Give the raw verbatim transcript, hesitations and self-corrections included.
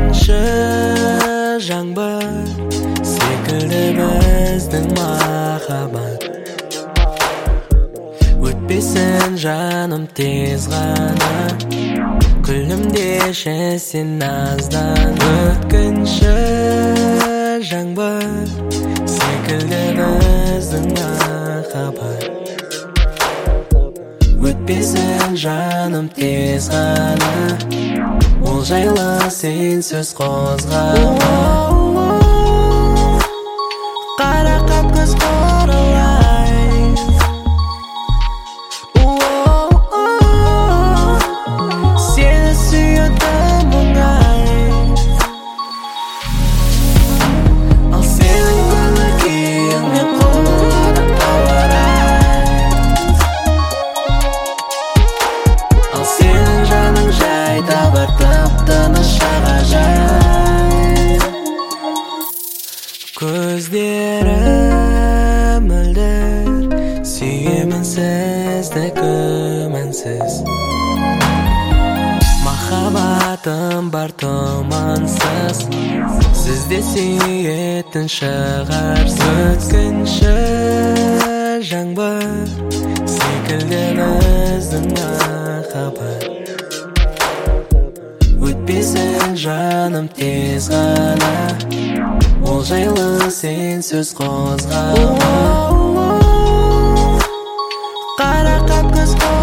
өткінші жаңбыр секілді біздің махаббат. Өтпесін жаным тез ғана, күлімдеші сен наздан. Өткінші жаңбыр секілді біздің махаббат. Өтпесін жаным тез ғана, ол жайлы сен сөз қозғама. Қарақат көз құралай, сені сүйетін мұңай. Ал сенің көңіл күйің мен қолдан ауырай. Ал сенің жаның жай табар тып-тыныш жағажай. Көздері мөлдір, сүйемін сізді күмәнсіз. Махаббатым бар тұмансыз, сізде сүйетін шығарсыз. Өткінші жаңбыр секілді біздің махаббат. Өтпесін жаным тез ғана, ол жайлы сен сөз қозғама. Қарақат көз